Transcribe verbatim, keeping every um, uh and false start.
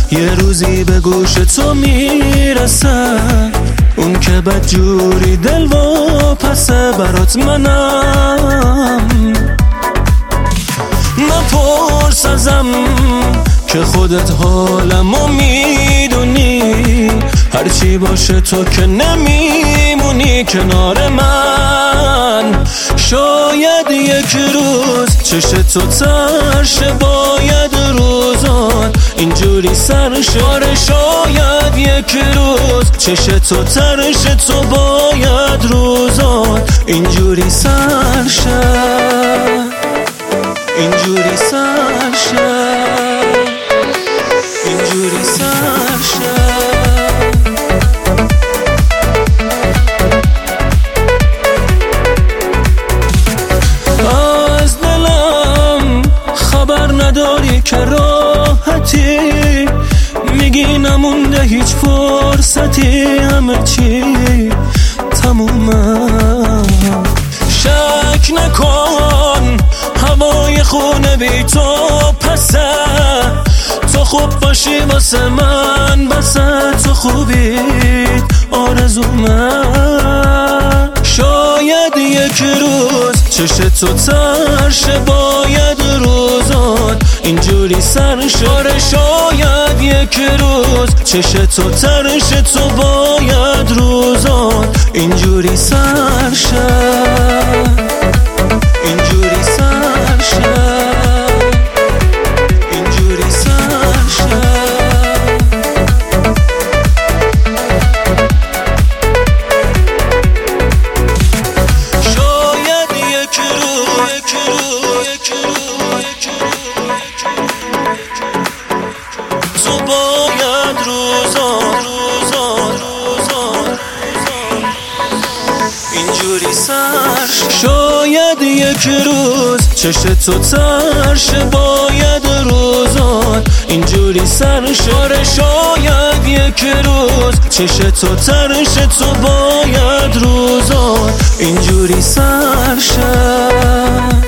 یه روزی به گوش تو میرسه، اون که بدجوری دل و پسه برات منم. نپرس ازم که خودت حالمو میدونی، هرچی باشه تو که نمیمونی کنار من. شاید یک روز چش تو ترشه، باید روزان اینجوری سرشه. آره شاید یک روز چش تو ترشه، تو باید روزان اینجوری سرشه، اینجوری سرشه، اینجوری سرشه. از دلم خبر نداری که راحتی، میگی نمونده هیچ فرصتی، همه چی تمومه. شک نکن هوای خونه بی تو پسه، تو خوب باشی واسه من بسه، تو خوبیت آرزومه. شاید یک روز چش تو ترشه، باید روزان اینجوری سرشه. آره شاید یک روز چش تو ترشه، تو باید روزان اینجوری سرشه، اینجوری سرشه، اینجوری سرشه. شاید یک روز یک روز یک روز یک روز تو باید روزان روزان روزان اینجوری سرشه. شاید یک روز چش تو ترشه، باید روزان اینجوری سرشه. آره شاید یک روز چش تو ترشه، تو باید روزان اینجوری سرشه.